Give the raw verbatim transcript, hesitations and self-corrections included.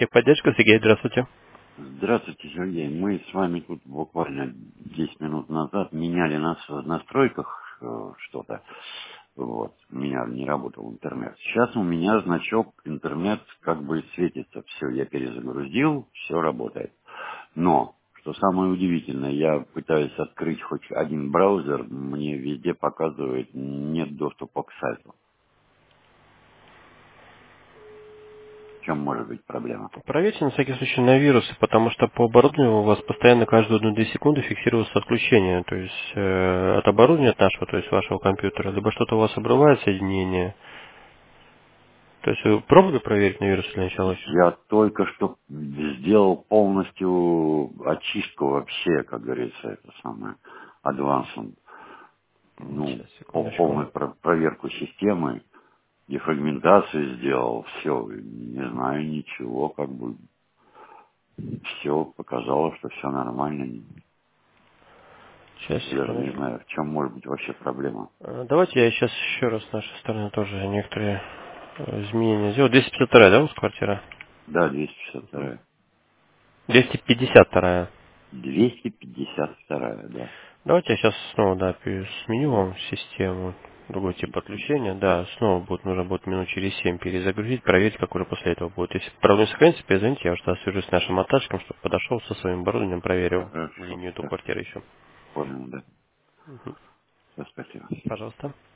Техподдержка, Сергей, здравствуйте. Здравствуйте, Сергей. Мы с вами тут буквально десять минут назад меняли нас в настройках э, что-то. Вот. У меня не работал интернет. Сейчас у меня значок интернет как бы светится. Все, я перезагрузил, все работает. Но, что самое удивительное, я пытаюсь открыть хоть один браузер, мне везде показывает нет доступа к сайту. В чем может быть проблема? Проверьте на всякий случай на вирусы, потому что по оборудованию у вас постоянно каждую одну-две секунды фиксируется отключение. То есть э, от оборудования от нашего, то есть вашего компьютера, либо что-то у вас обрывает соединение. То есть вы пробовали проверить на вирусы для начала еще? Я только что сделал полностью очистку вообще, как говорится, это самое, advanced, ну, Сейчас, пол- секундочку. полную про- проверку системы, дефрагментацию сделал, все, не знаю ничего, как бы, все показало, что все нормально. Сейчас, Я даже не секундочку. знаю, в чем может быть вообще проблема. Э, Давайте я сейчас еще раз с нашей стороны тоже некоторые э, изменения сделаю. двести пятьдесят два, да, у вас квартира? Да, двести пятьдесят два. двести пятьдесят два. двести пятьдесят два, да. Давайте я сейчас снова, да, пере- сменю вам систему, другой тип подключения. Да, снова будет, нужно будет минут через семь перезагрузить, проверить, как уже после этого будет. Если проблема сохранится, перезвоните, я уже тогда свяжусь с нашим монтажником, чтобы подошел со своим оборудованием, проверил Хорошо, линию эту хорошо. квартиры еще. Понял, да. Все, спасибо. Пожалуйста.